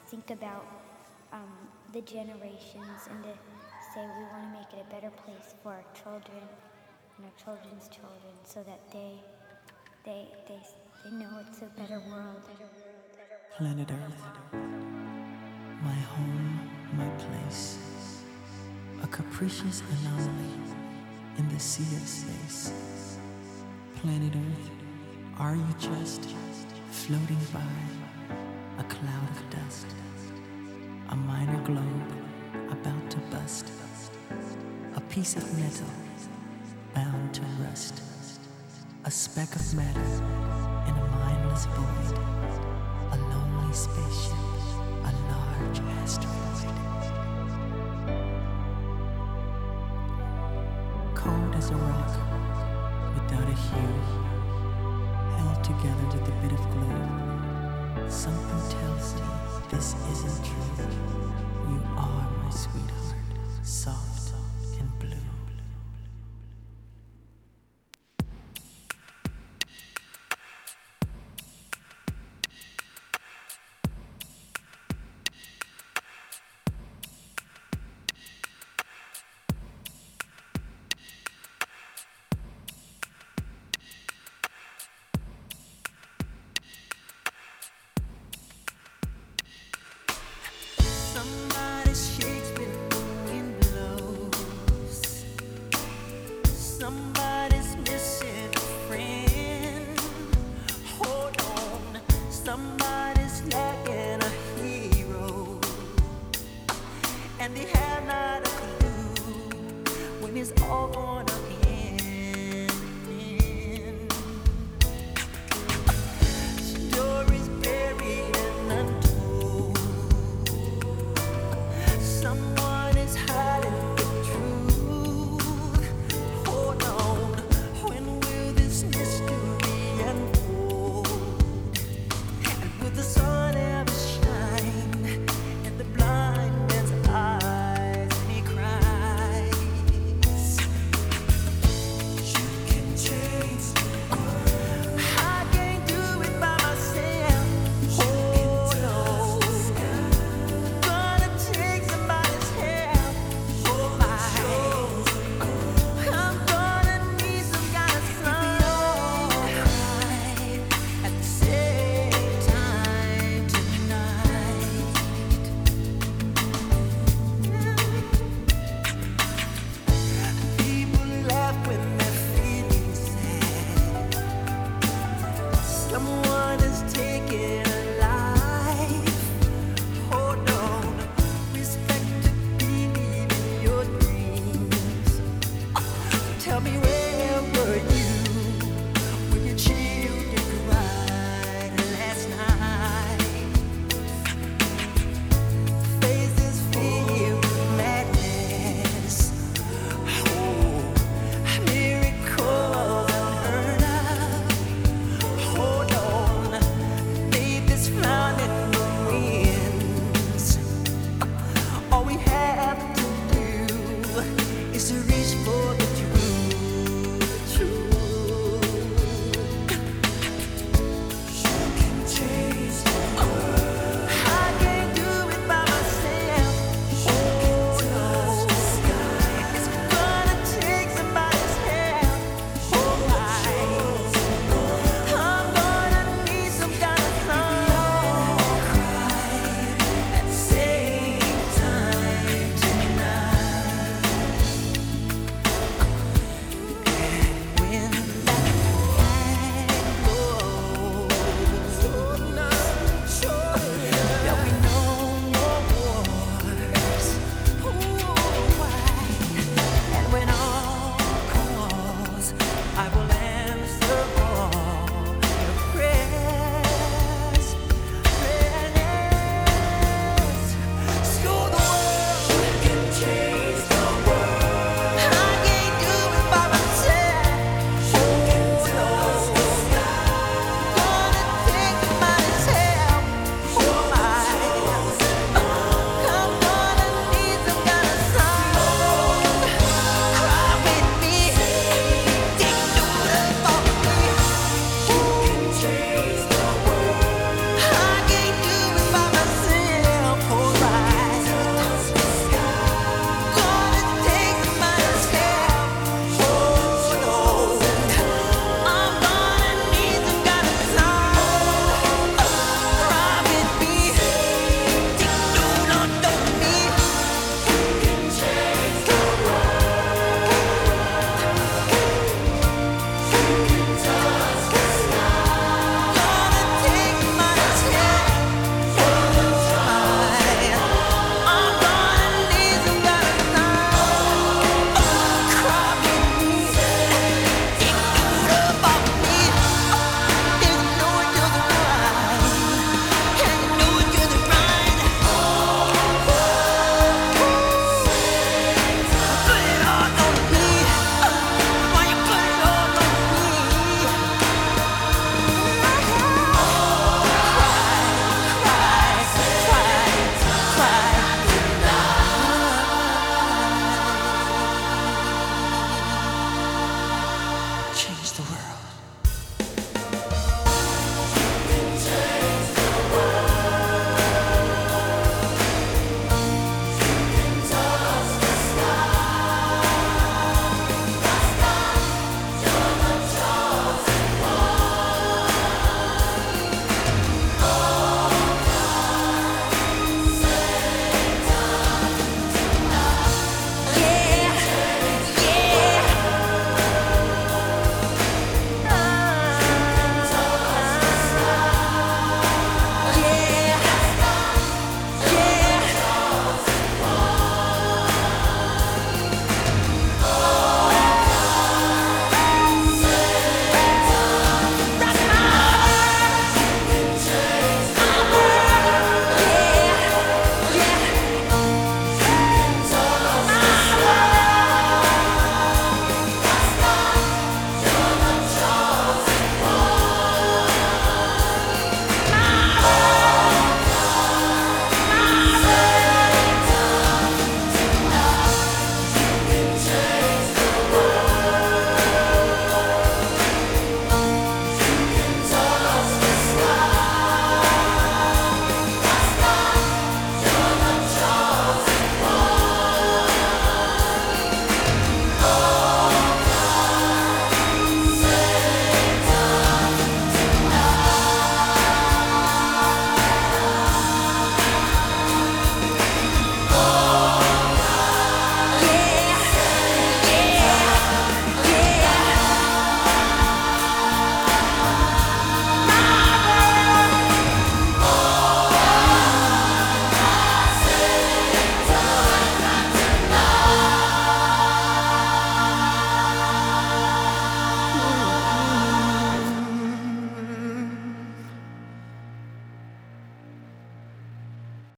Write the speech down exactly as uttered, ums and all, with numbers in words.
think about um, the generations and to say we want to make it a better place for our children and our children's children, so that they they they they know it's a better world. Planet Earth, my home, my place, a capricious anomaly in the sea of space. Planet Earth, are you just floating by a cloud of dust, a minor globe about to bust, a piece of metal bound to rust, a speck of matter in a mindless void, a lonely spaceship, a large asteroid. Cold as a rock, without a hue, held together with a bit of glue. Something tells me this isn't true. You are my sweetheart, soft and blue. Somebody shakes when the wind blows. Somebody's missing a friend. Hold on, somebody's lacking a hero, and they have not a clue when it's all going